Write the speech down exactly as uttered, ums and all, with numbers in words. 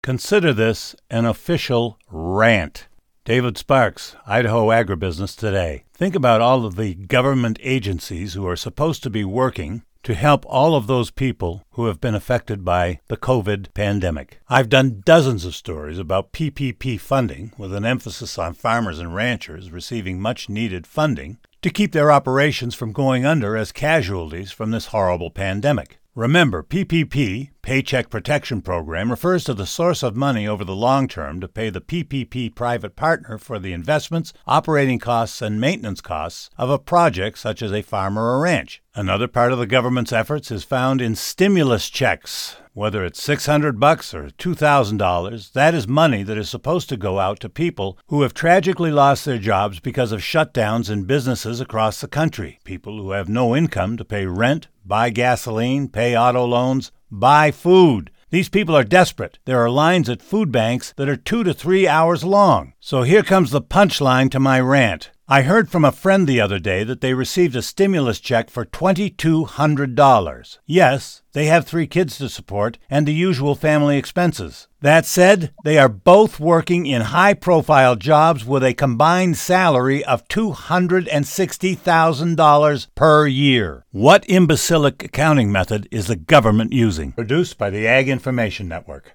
Consider this an official rant. David Sparks, Idaho Agribusiness Today. Think about all of the government agencies who are supposed to be working to help all of those people who have been affected by the COVID pandemic. I've done dozens of stories about P P P funding with an emphasis on farmers and ranchers receiving much needed funding to keep their operations from going under as casualties from this horrible pandemic. Remember, P P P, Paycheck Protection Program, refers to the source of money over the long term to pay the P P P private partner for the investments, operating costs, and maintenance costs of a project such as a farm or a ranch. Another part of the government's efforts is found in stimulus checks. Whether it's six hundred bucks or two thousand dollars, that is money that is supposed to go out to people who have tragically lost their jobs because of shutdowns in businesses across the country. People who have no income to pay rent, buy gasoline, pay auto loans, buy food. These people are desperate. There are lines at food banks that are two to three hours long. So here comes the punchline to my rant. I heard from a friend the other day that they received a stimulus check for two thousand two hundred dollars. Yes, they have three kids to support and the usual family expenses. That said, they are both working in high-profile jobs with a combined salary of two hundred sixty thousand dollars per year. What imbecilic accounting method is the government using? Produced by the Ag Information Network.